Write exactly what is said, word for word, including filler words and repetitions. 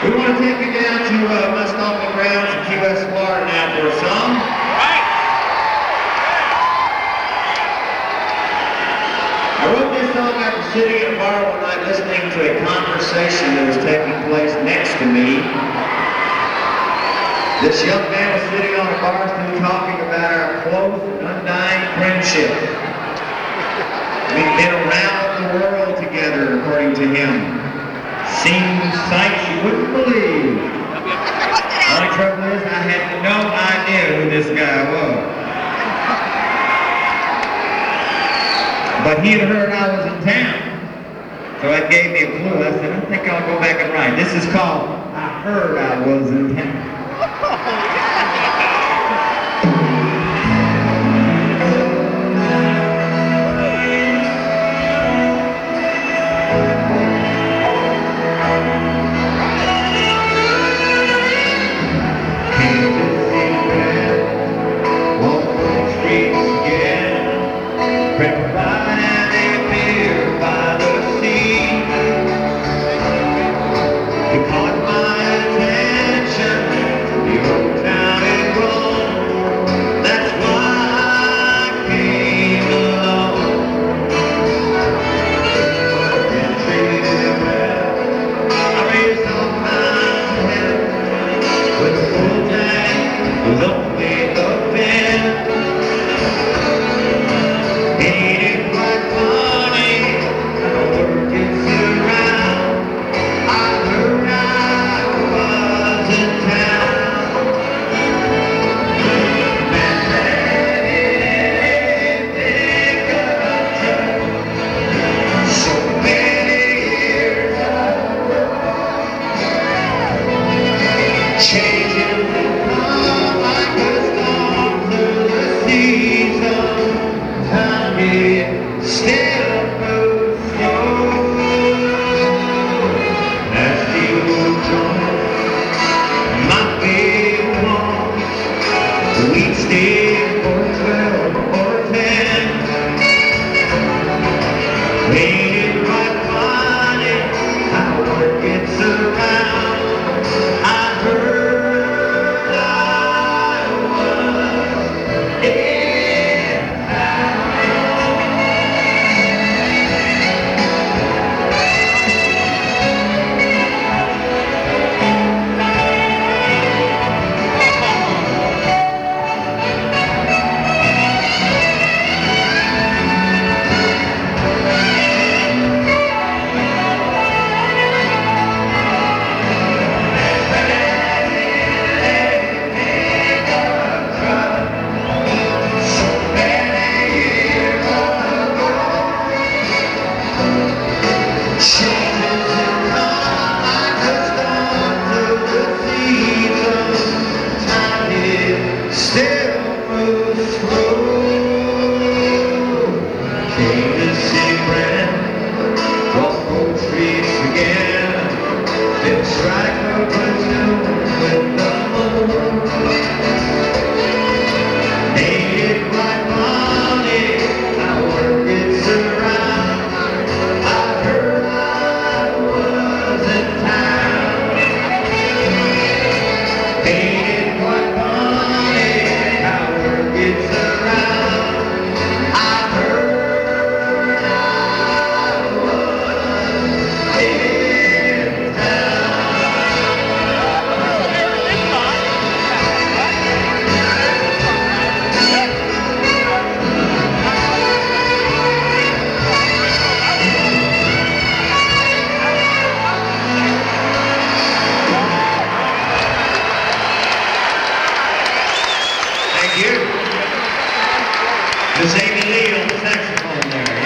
We want to take you down to uh, my stomping grounds in Key West, Florida now for a song. Right. I wrote this song after sitting in a bar one night listening to a conversation that was taking place next to me. This young man was sitting on a bar stool talking about our close and undying friendship. We've been around the world together, according to him. Seen sights you wouldn't believe. Only trouble is I had no idea who this guy was. But he had heard I was in town. So that gave me a clue. I said, I think I'll go back and write. This is called I Heard I Was in Town. Miss Amy Lee on the saxophone there.